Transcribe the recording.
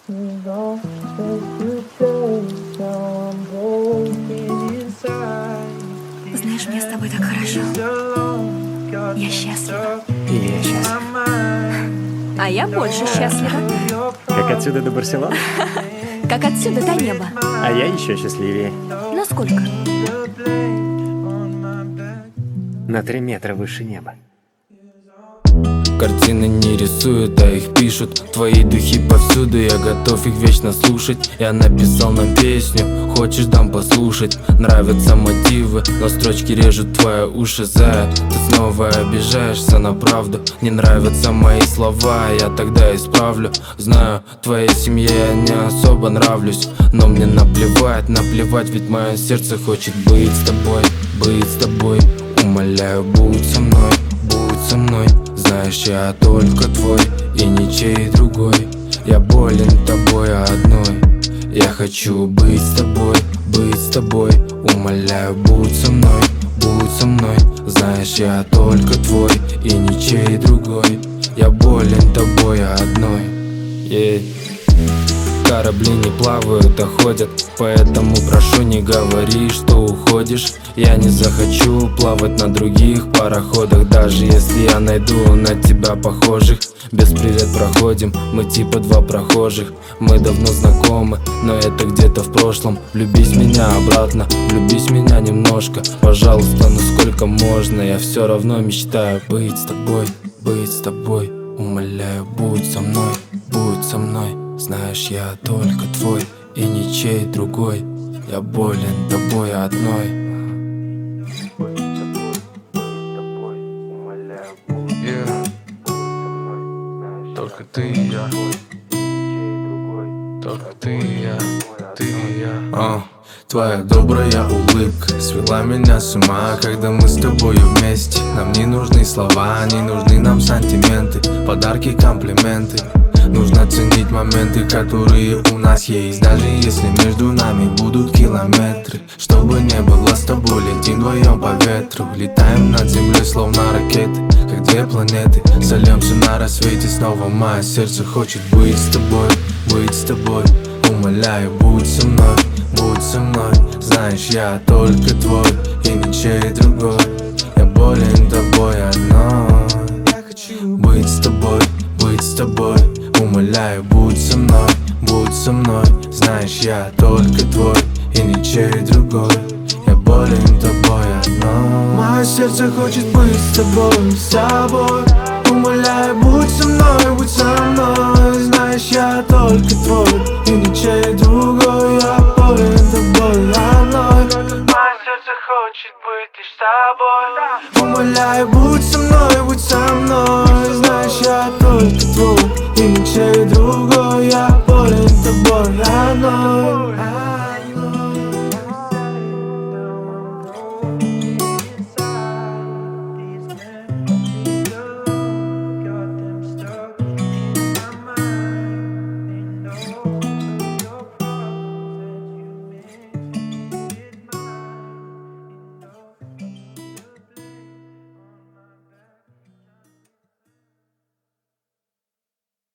Знаешь, мне с тобой так хорошо. Я счастлива. И я счастлив. А я больше счастлива. Как отсюда до Барселоны? Как отсюда до неба. А я еще счастливее. Насколько? На 3 метра выше неба. Картины не рисуют, а их пишут. Твои духи повсюду, я готов их вечно слушать. Я написал нам песню, хочешь дам послушать. Нравятся мотивы, но строчки режут твои уши. Зая, ты снова обижаешься на правду. Не нравятся мои слова, я тогда исправлю. Знаю, твоей семье я не особо нравлюсь, но мне наплевать, наплевать, ведь мое сердце хочет быть с тобой, быть с тобой. Умоляю, будь со мной, будь со мной. Знаешь, я только твой и ничей другой. Я болен тобой одной. Я хочу быть с тобой, быть с тобой. Умоляю, будь со мной, будь со мной. Знаешь, я только твой и ничей другой. Я болен тобой одной. Корабли не плавают, а ходят, поэтому прошу, не говори, что уходишь. Я не захочу плавать на других пароходах, даже если я найду на тебя похожих. Без привет проходим, мы типа 2 прохожих. Мы давно знакомы, но это где-то в прошлом. Влюбись в меня обратно, влюбись в меня немножко. Пожалуйста, ну сколько можно, я все равно мечтаю быть с тобой, быть с тобой. Умоляю, будь со мной, будь со мной. Знаешь, я только твой и ничей другой. Я болен тобой одной. Только ты и я. Только ты и я. Ты и я. Твоя добрая улыбка свела меня с ума, когда мы с тобою вместе. Нам не нужны слова, не нужны нам сантименты, подарки, комплименты. Нужно ценить моменты, которые у нас есть, даже если между нами будут километры. Чтобы не было с тобой, летим вдвоем по ветру. Летаем над землей, словно ракеты, как 2 планеты. Сольемся на рассвете, снова мое сердце хочет быть с тобой, быть с тобой. Умоляю, будь со мной, будь со мной. Знаешь, я только твой и ничей другой. Я болен тобой одной. Я хочу быть с тобой, быть с тобой. Умоляю, будь со мной, будь со мной. Знаешь, я только твой и ничей другой. Я болен тобой одной. Мое сердце хочет быть с тобой, с тобой. Умоляю, будь со мной, будь со мной. Знаешь, я только твой и ничей другой. Я болен тобой одной. Мое сердце хочет быть лишь с тобой. Умоляю, будь со мной, будь со мной.